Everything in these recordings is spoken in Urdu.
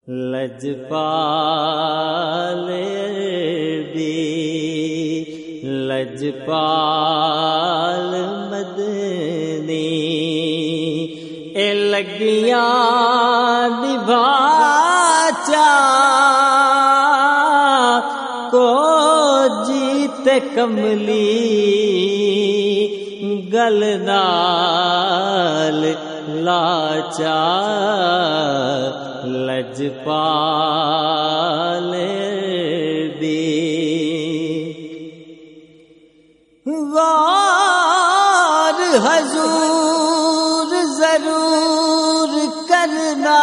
لجپال بھی لجپال مدنی اے لگیاں نبھاچا کو جیتے کملی گل نال لاچا لجپال دی غور حضور ضرور کرنا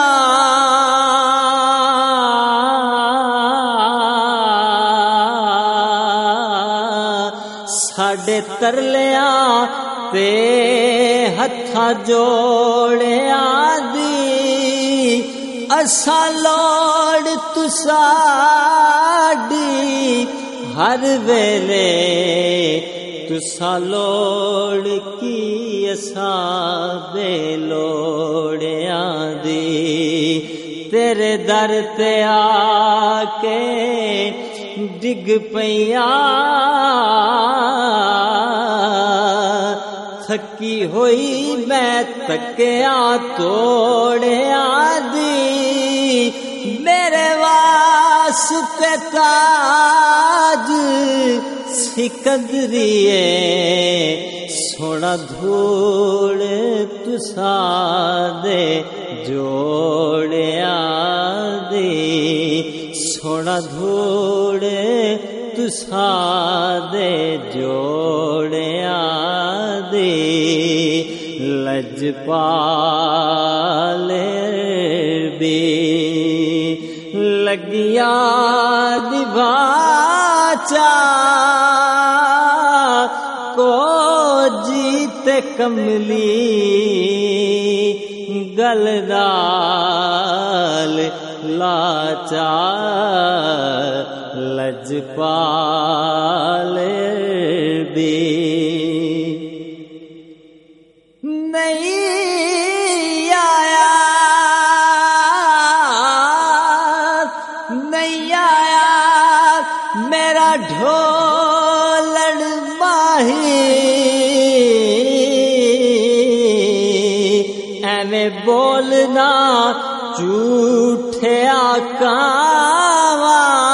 ساڈے ترلیاں تے ہتھاں جوڑیاں دی اساں لوڑ تساڈی ہر ویلے تساں لوڑ کی اساں بے لوڑیاں دی تیرے در تے آ کے ڈگ پیاں تھکی ہوئی میں تکیا توڑیاں دی میرے واسطے تاج سکندریے سونا دھوڑ تساں دے جوڑیاں دی سونا دھوڑ تساں دے جوڑیاں دی لجپال بھی لگیاں نبھاچا کو جیتے کملی گل نال لاچا لجپال بھی نہیں آیا میرا ڈھولن ماہی ایویں بولنا جھوٹے آکاواں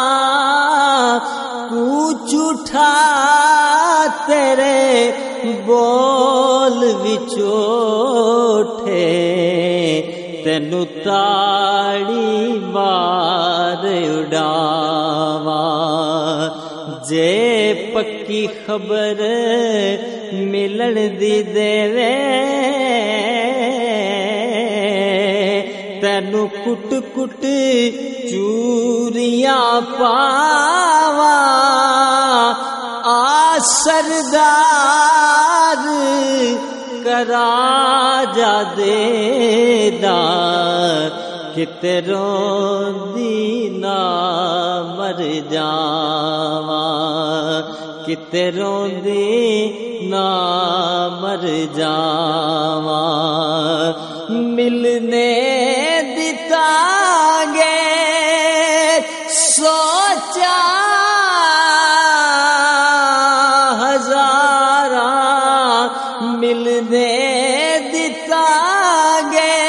تو جھوٹا تیرے بول وچوٹھے تینو تاڑی مار اڑاواں جے پکی خبر ملن دی دیوے تینو کٹ کٹ چوریاں پاواں آ سردار کرا جا دے دا کتے روندی نہ مر جاواں کتے روندی نہ مر جاواں ملنے دتا گے سوچا ملنے دتا گے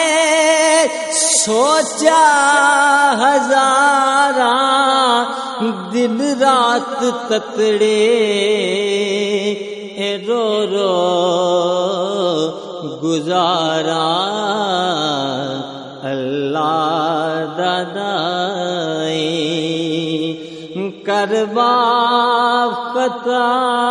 سوچا ہزاراں دن رات تتڑے رو رو گزارا اللہ دادائی کر معاف خطا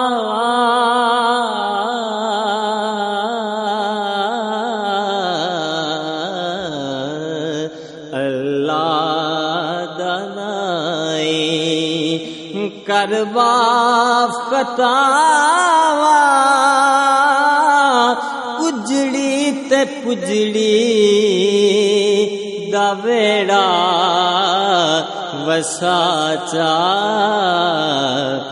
کر معاف خطاواں اجڑی تے پجڑی دا ویڑا وساچا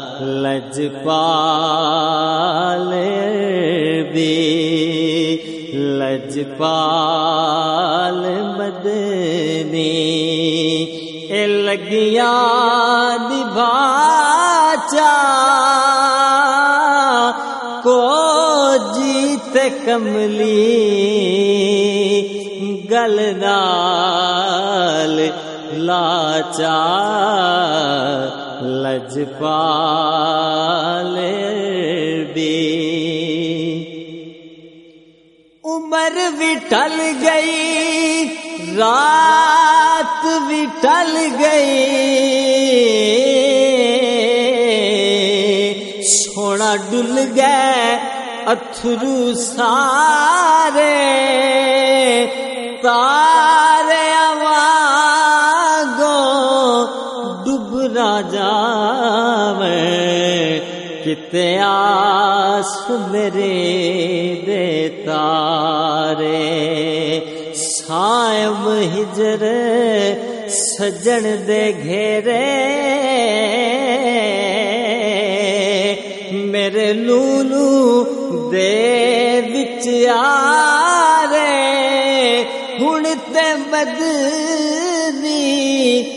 لجپال بھی لجپال مدنی اے لگیاں نبھاچا کو جیت کملی گل نال لاچا لجپال دی عمر بھی ٹل گئی رات بھی ٹل گئی سونا ڈل گئے اتھرو سارے تارے آواگوں ڈب نہ جاویں کتے آس میرے دے تارے سائم ہجر سجن دے گھیرے میرے لولو دے وچ آرے ہن تے مدنی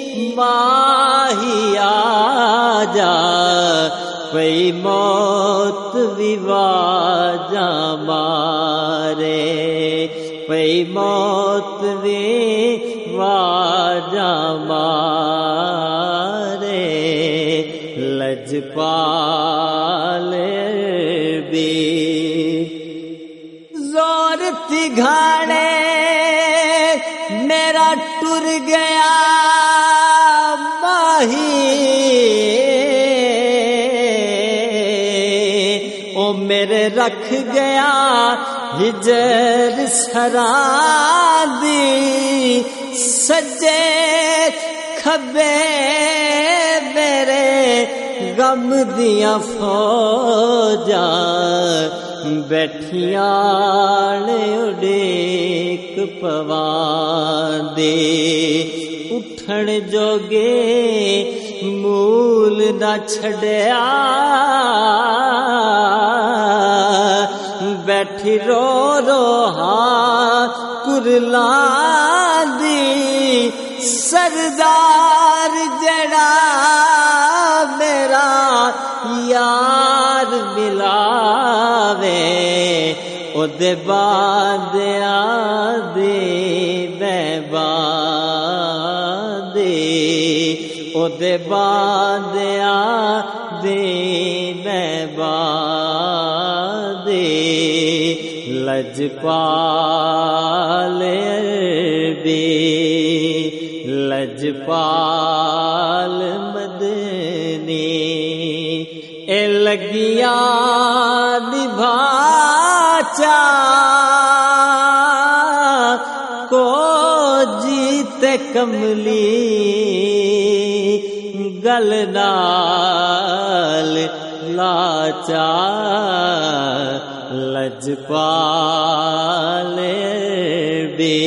ماہی آجا پئی موت بھی واجاں مارے پئی موت بھی واجاں مارے لجپال بھی زور تھی گھاڑے میرا ٹر گیا ماہی او میرے رکھ گیا ہجر سرادی سجے کھبے میرے غم دیاں فوجاں بیٹھیاں اڈیک پوان دے اٹھن جوگے مول نہ چھڑیا بیٹھی رو رو ہاں کرلان دی سردار جڑا میرا یار ملاوے او دے بعد آدے بیبادے او دے بعد آدے بیبادے لجپال بھی لجپال مدنی اے لگیاں نبھاچا کو جیت کملی گل نال لاچا لجپال بھی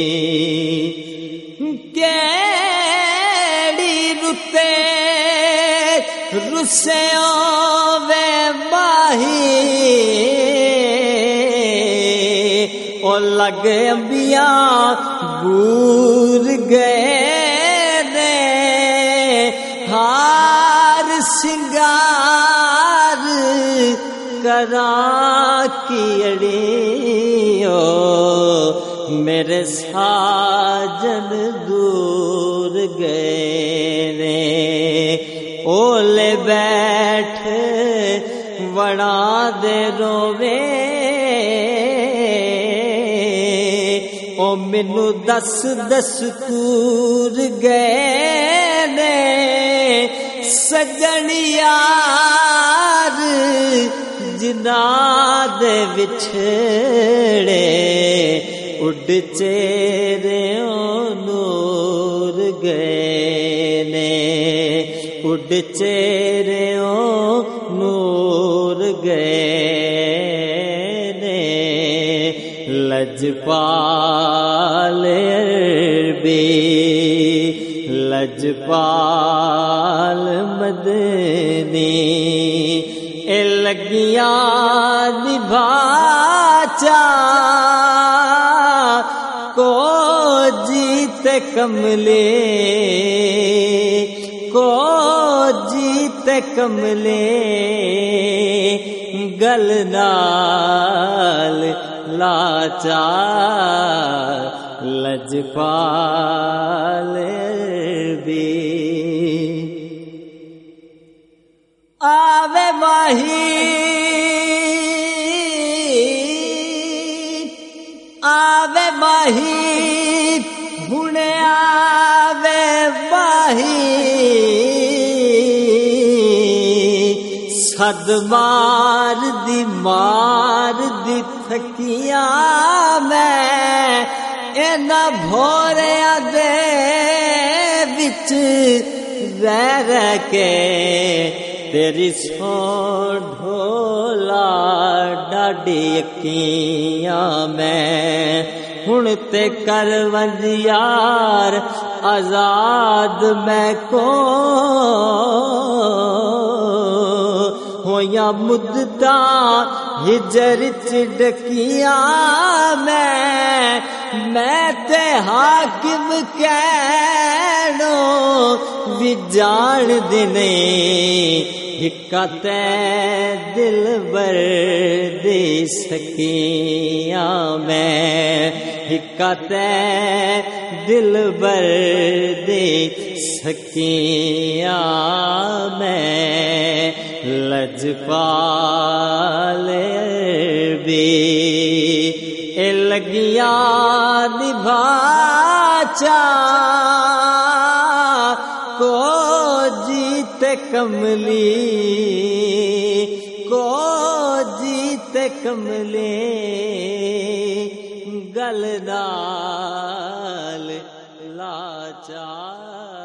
کیڑی رتے رسیوں وے ماہی او لگ انبیاء بور گئے نے ہار سنگار کرا کی اڑیو میرے ساجن دور گئے نے اولے بیٹھ وڑا دے روے او مینو دس دستور گئے نے سجن یار جناں دے وچھڑے اڈ چہریوں نور گئے نے اڈ چہریوں نور گئے نے لجپال بھی لجپال مدنی اے لگیاں نبھاچا लाचा को जीत कमले को जीत कमले गल नाल लाचा लजपाल भी आवे माही हुणे आवे माही सद मार दी थकियां मैं एना भोरिया दे विच रह के तेरी सो ढोला डाडी अखियां मैं हुण ते कर वंज यार आजाद मैं को होया मुद्दा हिजर च डकियां मैं ते हाकिम कहनो भी जान दिने हिक्का ते दिल बर दे सकियां मैं हिक्का ते दिल बर दे सकियां मैं लजपाल भी ए लगिया निभाचा को जीत कमली को जीत कमले गल नाल लाचा